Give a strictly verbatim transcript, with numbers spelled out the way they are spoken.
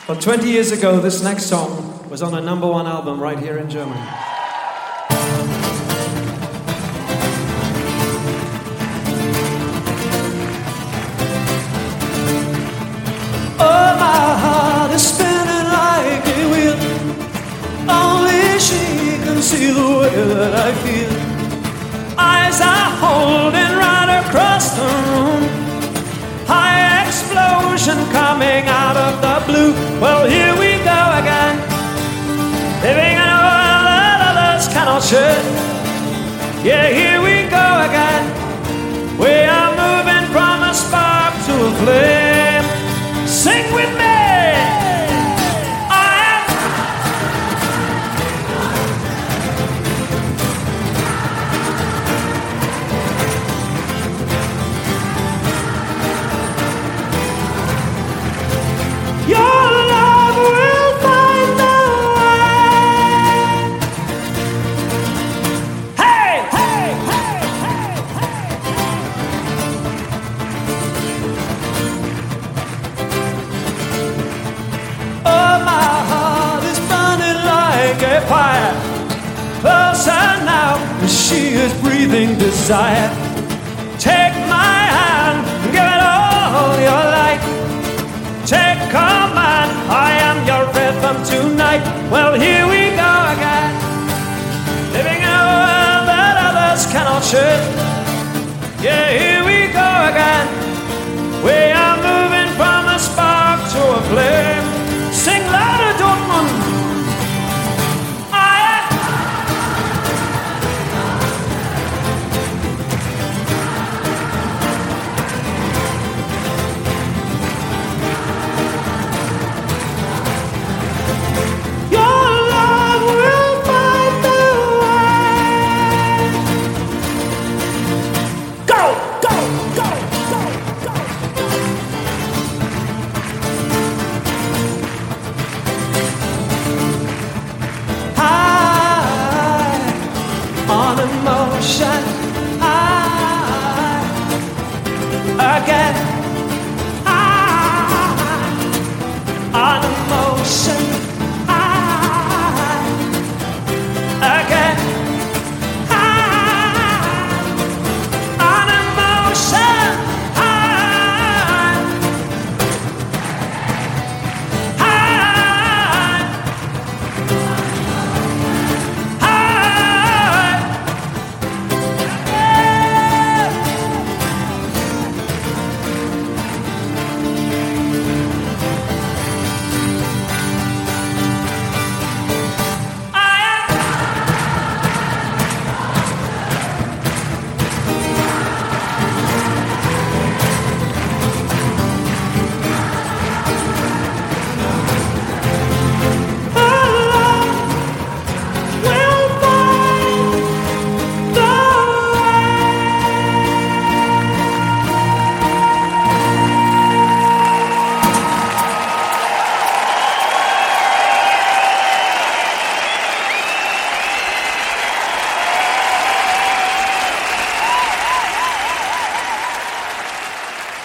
But twenty years ago, this next song was on a number one album right here in Germany. Oh, my heart is spinning like a wheel. Only she can see the way that I feel. Eyes are holding right across the room. High explosion coming out of the blue. Well, here we go again, living in a world that others cannot share. Yeah, here we go again. We are moving from a spark to a flame. Sing with me. Fire closer now, she is breathing desire. Take my hand, give it all your light. Take command, I am your rhythm tonight. Well, here we go again, living in a world that others cannot share. Yeah, here we go again. We are moving from a spark to a flame.